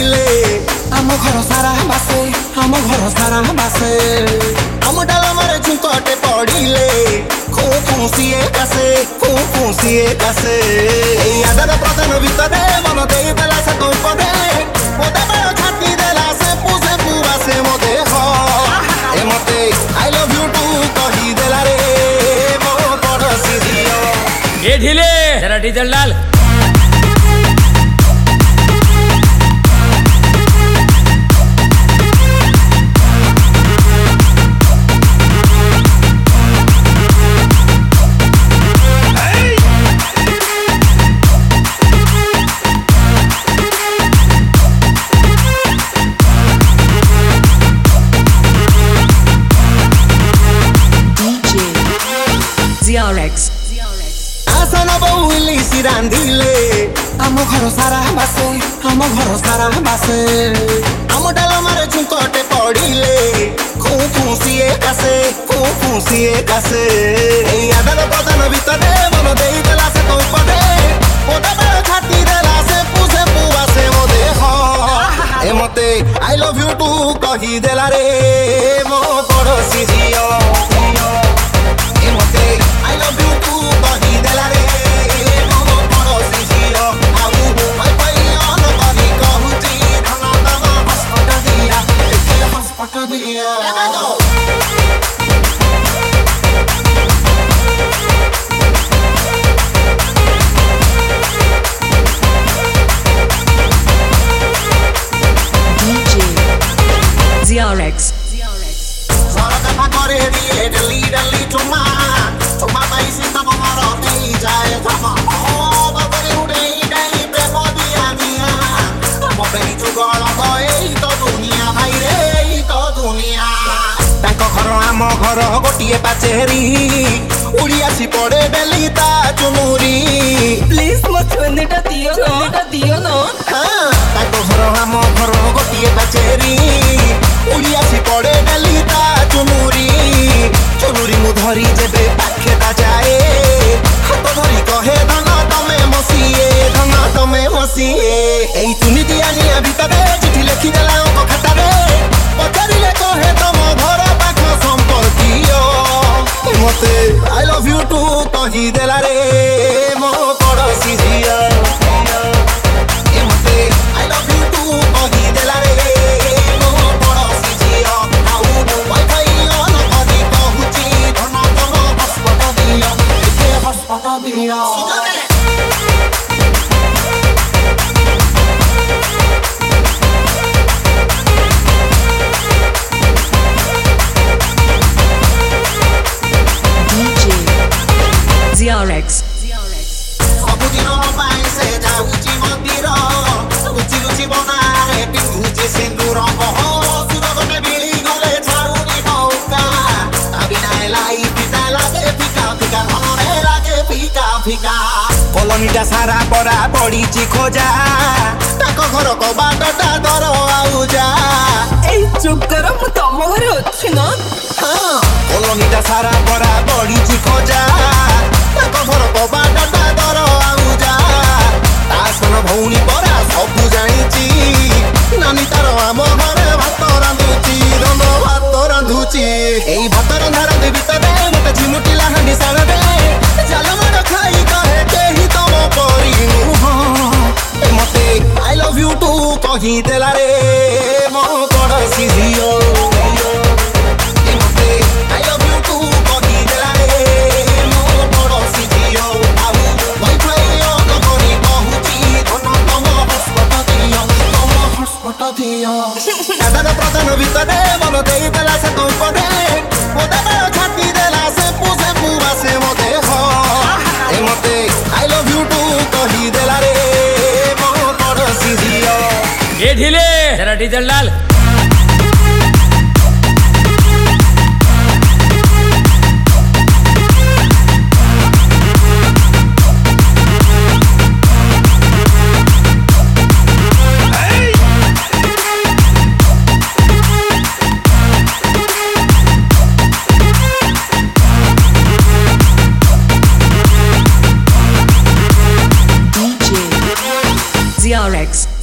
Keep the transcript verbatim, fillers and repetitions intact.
पड़िले आम घर सारा बासे आम घर सारा बासे आम डाल मारे झुंकटे पड़िले खू खुशिए कासे खू खुशिए कासे आदर प्रदान भितर मन दे देला से तो पदे मोदे बड़ छाती देला से पुसे पुआ से मोदे हो ए मते आई लव यू टू कही देला रे मो पड़ोसी दियो ए ढीले जरा डीजल डाल। आसन बहुली सिरांधिले आम घर सारा बासे आम घर सारा बासे आम डाल मारे झुंकटे पड़िले खू खुशिए कासे खू खुशिए कासे आदर प्रदान भितर मन दे देला से तो पदे मोदे बड़ छाती देला से पुसे पुआ से मोदे हो ए मते आई लव यू टू कही देला रे मो पड़ोसी जियो ए मते आई लव यू टू कही देला रे मो पड़ोसी जियो आउ भाई भाई अन करी कहूची धन दम हसपट दिया एके हसपट दिया Z R X Sarada pagore diye dali dali chuma chuma pai sita mara nei jaye thama oh bagore udei dai premo diya diya mo pai chugala kai to duniya bhai re ei to duniya tanko ghar amo ghar gotiye pacheri udi asi pode beli ta chumuri please mo chonne ta diyo chonne ta diyo no ha tanko ghar amo ghar gotiye pacheri Odia सी पड़े डली ता चुनुरी चुनुरी मु धरी जेबे पाखे ता जाए हाथ धरी कहे धन तमे मसिए धन तमे मसिए एई तुनी दिया निया भितरे चिठी लिखि देला ओ खाता रे पचारिले कहे तम घर पाख संपर्कियो मते आई लव यू टू कही देला रे मो पड़ोसी जिया ए मते आई लव यू टू कही देला रे Z R X सबुदिन पाई से जाउची मंदिर लुचि लुचि बनारे पिंधुची सिंदूर हो सुरगने बिली गले छाउनी मौका अबिनाय लाई पिता लागे फिका फिका हरे लागे फिका फिका कॉलोनीटा सारा पड़ा पड़ीची खोजा ताको घर को बाटटा दर आउजा ए चुप कर मु तम घरे अछि न हां कॉलोनीटा सारा पड़ा पड़ीची खोजा ताको घर को बाटटा दर आउजा तासन भौनी परा सब जानिची नानी तार आम घरे भात रांधुची रंध भात रांधुची एई भात रंधार भितरे मते झिमुटी लाहानी साण दे चाल मार खाई कहे केही तम परिनु ए मते आई लव यू टू कही देला रे मो पड़ोसी जियो ए मते आई लव यू टू कही देला रे मो पड़ोसी जियो आउ भाई भाई अन करी कहूची धन तम हसपट दियो तम हसपट दियो आदर प्रदान भितरे मन दे देला से तो पदे मोदे बड़ छाती देला से पुसे पुआ से मोदे हो ए मते आई लव यू टू कही देला रे मो पड़ोसी जियो ए ढीले जरा डीजल डाल। Z R X